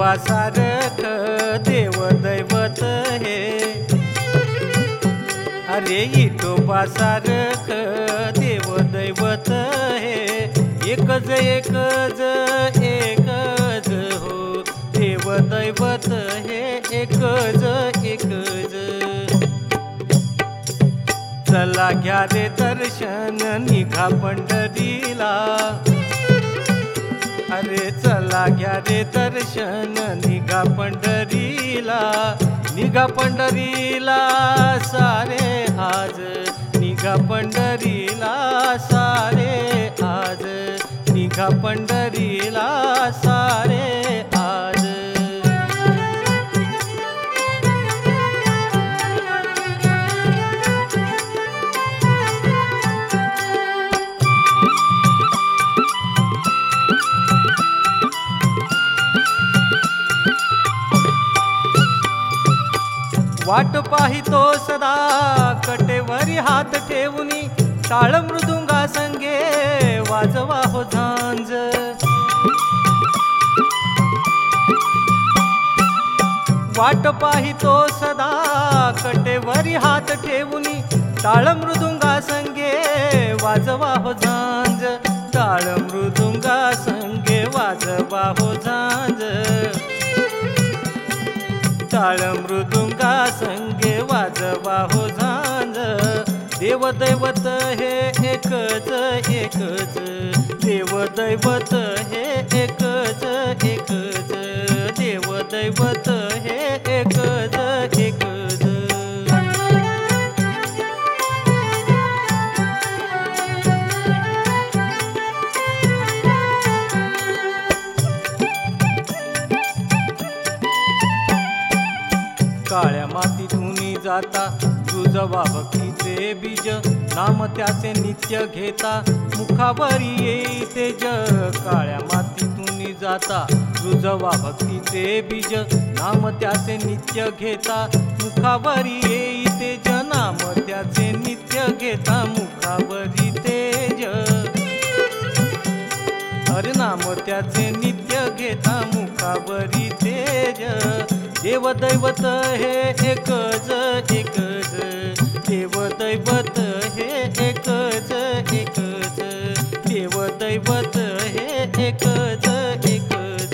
विठोबासारख देव दैवत हे, अरे विठोबासारख देव दैवत हे, एकच एकच एकच हो देव दैवत हे एकच एकच। चला घ्या रे दर्शन निघा पंढरीला, अरे चला घ्या रे दर्शन निघा पंढरीला, निघा पंढरीला सारे आज, निघा पंढरीला सारे आज, निघा पंढरीला सारे आज। वाट पाहितो सदा कटेवरी हात ठेवूनी, टाळ मृदुंगा संगे वाजवा हो झांज। वाट पाहितो सदा कटेवरी हात ठेवूनी, टाळ मृदुंगा संगे वाजवा हो झांज, टाळ मृदुंगा संगे वाजवा हो झांज, टाळ मृदुंगा संगे वाजवा हो झांज। देव दैवत हे एकच एकच, देव दैवत हे एकच एकच, देव दैवत हे एकच एकच। काळ्या मातीतून जाता रुजवा भक्तीचे बीज, नाम त्याचे नित्य घेता मुखावरी येई तेज। काळ्या मातीतून जाता रुजवा भक्तीचे बीज, नाम त्याचे नित्य घेता मुखावरी येई तेज, नाम त्याचे नित्य घेता मुखावरी तेज, हर नाम त्याचे नित्य घेता मुखावरी तेज। देव दैवत हे एकच एकच, देव दैवत हे एकच एकच, देव दैवत हे एकच एकच।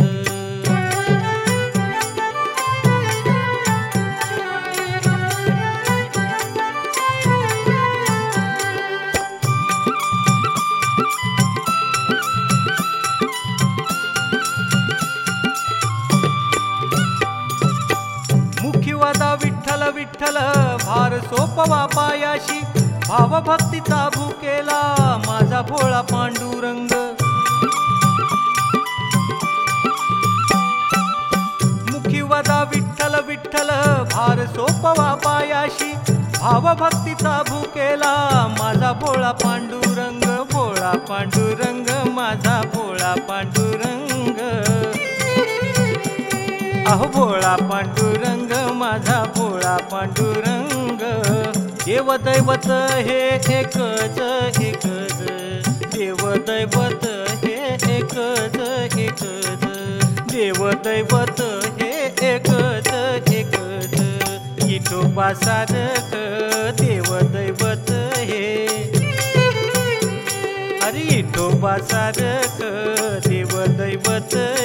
विठ्ठल विठ्ठल भार सोपवा पायाशी, भावभक्तीचा भुकेला माझा भोळा पांडुरंग। मुखी वदा विठ्ठल विठ्ठल भार सोपवा पायाशी, भावभक्तीचा भुकेला माझा भोळा पांडुरंग, भोळा पांडुरंग माझा भोळा पांडुरंग। अहो भोळा पांडुरंग माझा भोळा पांडुरंग। देव दैवत हे एकच एकच, देव दैवत हे एकच एकच, देव दैवत हे एकच एकच। विठोबासारख देव दैवत हे, अरे विठोबासारख देव दैवत